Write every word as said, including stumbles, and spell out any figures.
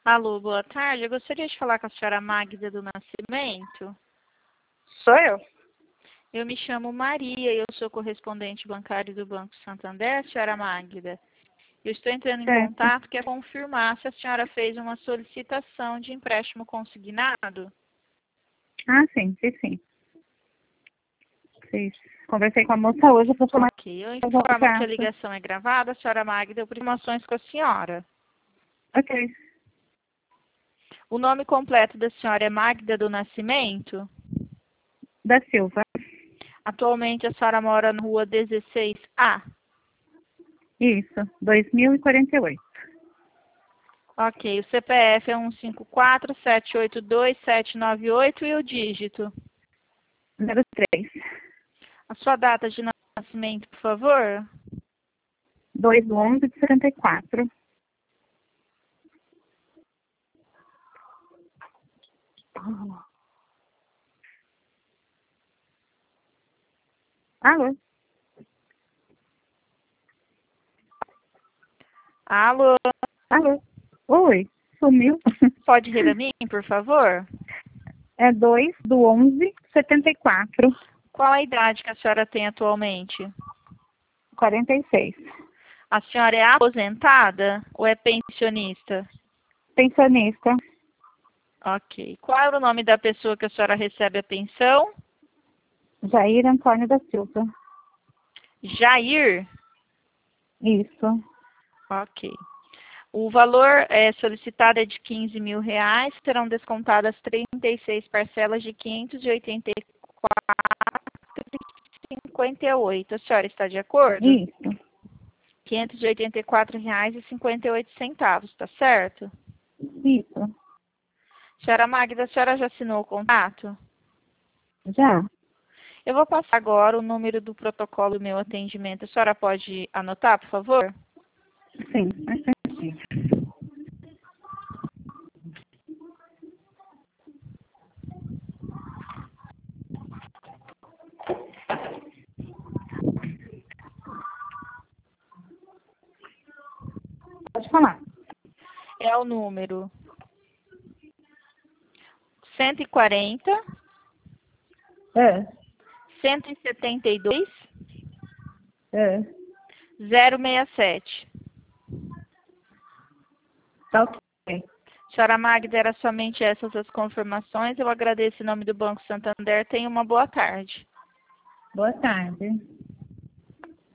Alô, boa tarde. Eu gostaria de falar com a senhora Magda do Nascimento. Sou eu? Eu me chamo Maria e eu sou correspondente bancário do Banco Santander, senhora Magda. Eu estou entrando em Certo. contato para confirmar se a senhora fez uma solicitação de empréstimo consignado. Ah, sim, sim, sim. Fiz. Conversei com a moça hoje para tomar Ok, eu o informo que a prazo. ligação é gravada, senhora Magda, eu preciso de informações com a senhora. Ok. O nome completo da senhora é Magda do Nascimento? Da Silva. Atualmente a senhora mora na rua dezesseis A. Isso. dois mil e quarenta e oito. Ok, o C P F é um cinco quatro sete oito dois sete nove oito e o dígito. Número três. A sua data de nascimento, por favor? dois do onze de setenta e quatro. Alô? Alô? Alô? Oi. Sumiu? Pode rir a mim, por favor? É dois do onze de setenta e quatro. Qual a idade que a senhora tem atualmente? quarenta e seis. A senhora é aposentada ou é pensionista? Pensionista. Ok. Qual é o nome da pessoa que a senhora recebe a pensão? Jair Antônio da Silva. Jair? Isso. Ok. O valor é, solicitado é de quinze mil reais, serão descontadas trinta e seis parcelas de quinhentos e oitenta e quatro reais e cinquenta e oito centavos. A senhora está de acordo? Isso. quinhentos e oitenta e quatro reais e cinquenta e oito centavos, tá certo? Isso. Senhora Magda, a senhora já assinou o contrato? Já. Eu vou passar agora o número do protocolo do meu atendimento. A senhora pode anotar, por favor? Sim. Sim. Pode falar. É o número cento e quarenta, É. cento e setenta e dois, É. zero seis sete. Tá ok. Senhora Magda, era somente essas as confirmações. Eu agradeço em nome do Banco Santander. Tenha uma boa tarde. Boa tarde.